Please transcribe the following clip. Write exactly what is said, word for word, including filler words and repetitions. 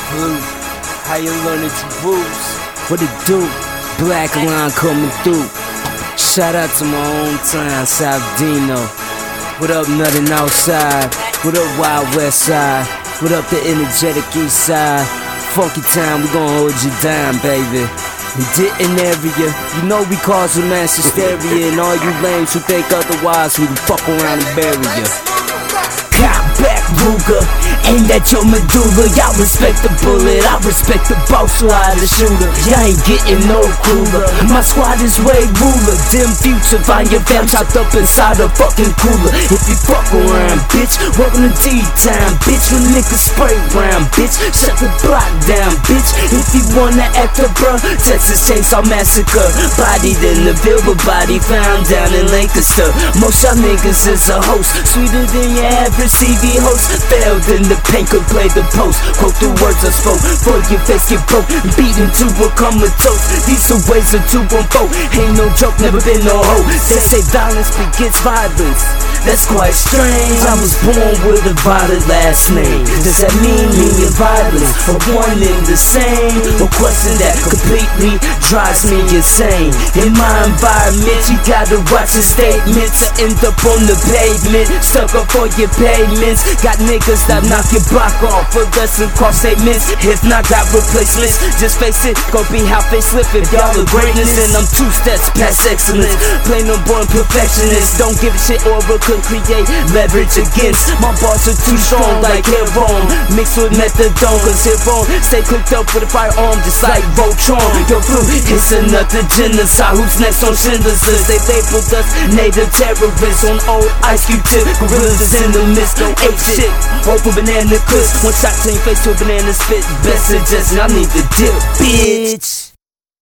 Blue, how you learning to rules? What it do? Black line coming through. Shout out to my hometown, South Dino. What up, nothing outside? What up, Wild West Side? What up, the energetic East Side? Funky Town, we gon' hold you down, baby. In Denton area, you know we cause a mass hysteria, and all you lames who think otherwise, we can fuck around and bury ya. Cop back, Ruger, aim at your medulla. Y'all respect the bullet, I respect the boss slide, the shooter. Y'all ain't getting no cooler. My squad is way ruler. Dim future, find your fam chopped up inside a fucking cooler. If you fuck around, bitch, welcome to D-Time, bitch. When niggas spray round, bitch, shut the block down, bitch. If you wanna act up, bruh, Texas Chainsaw Massacre. Bodied in the Vilma, body found down in Lancaster. Most y'all niggas is a host, sweeter than your average C V host. Failed in the paint, could play the post. Quote the words I spoke, for your face get broke, beat into a comatose. These are ways of two one four, ain't no joke, never been no hoe. They say violence begets violence, that's quite strange. I was born with a violent last name. Does that mean me and violence are one and the same? A question that completely drives me insane. In my environment, you gotta watch the statements to end up on the pavement, stuck up on your payments. Got niggas that knock your block off for less than cross statements. If not, got replacements. Just face it, gon' be how they slip if y'all are greatness. And I'm two steps past excellence, plain on born perfectionist. Don't give a shit or it could create leverage against. My bars are too strong like Heron, mixed with methadone. Cause Heron stay clicked up with a firearm just like Voltron. Yo, blue, it's another genocide. Who's next on Schindler's List? They labeled us native terrorists on old Ice Cube tip. Gorillas in the mist, don't ape shit. Open banana clips, one shot to your face to a banana spit. Best suggestion, I need the dip, bitch.